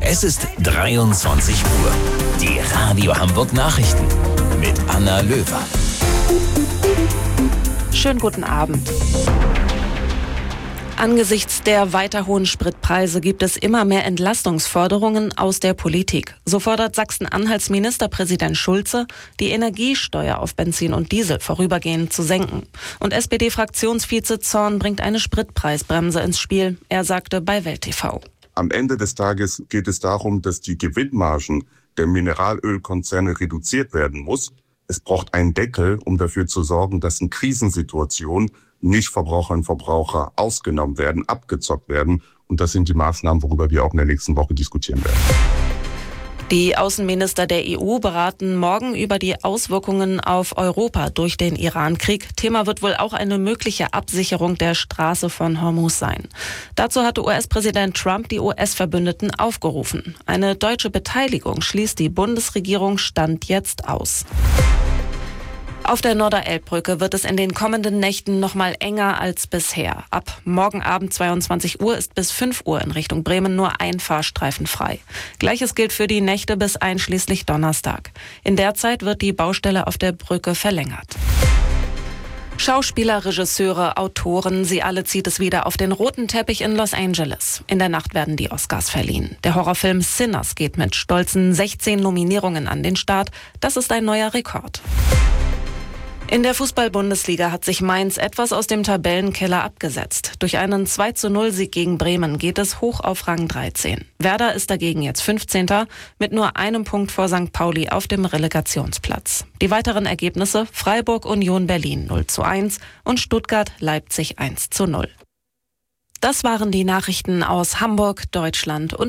Es ist 23 Uhr. Die Radio Hamburg Nachrichten mit Anna Löwer. Schönen guten Abend. Angesichts der weiter hohen Spritpreise gibt es immer mehr Entlastungsforderungen aus der Politik. So fordert Sachsen-Anhalts Ministerpräsident Schulze, die Energiesteuer auf Benzin und Diesel vorübergehend zu senken. Und SPD-Fraktionsvize Zorn bringt eine Spritpreisbremse ins Spiel. Er sagte bei Welt TV. Am Ende des Tages geht es darum, dass die Gewinnmargen der Mineralölkonzerne reduziert werden muss. Es braucht einen Deckel, um dafür zu sorgen, dass in Krisensituationen nicht Verbraucherinnen und Verbraucher ausgenommen werden, abgezockt werden. Und das sind die Maßnahmen, worüber wir auch in der nächsten Woche diskutieren werden. Die Außenminister der EU beraten morgen über die Auswirkungen auf Europa durch den Iran-Krieg. Thema wird wohl auch eine mögliche Absicherung der Straße von Hormuz sein. Dazu hatte US-Präsident Trump die US-Verbündeten aufgerufen. Eine deutsche Beteiligung schließt die Bundesregierung Stand jetzt aus. Auf der Norderelbbrücke wird es in den kommenden Nächten noch mal enger als bisher. Ab morgen Abend 22 Uhr ist bis 5 Uhr in Richtung Bremen nur ein Fahrstreifen frei. Gleiches gilt für die Nächte bis einschließlich Donnerstag. In der Zeit wird die Baustelle auf der Brücke verlängert. Schauspieler, Regisseure, Autoren, sie alle zieht es wieder auf den roten Teppich in Los Angeles. In der Nacht werden die Oscars verliehen. Der Horrorfilm Sinners geht mit stolzen 16 Nominierungen an den Start. Das ist ein neuer Rekord. In der Fußball-Bundesliga hat sich Mainz etwas aus dem Tabellenkeller abgesetzt. Durch einen 2:0-Sieg gegen Bremen geht es hoch auf Rang 13. Werder ist dagegen jetzt 15. mit nur einem Punkt vor St. Pauli auf dem Relegationsplatz. Die weiteren Ergebnisse: Freiburg Union Berlin 0:1 und Stuttgart Leipzig 1:0. Das waren die Nachrichten aus Hamburg, Deutschland und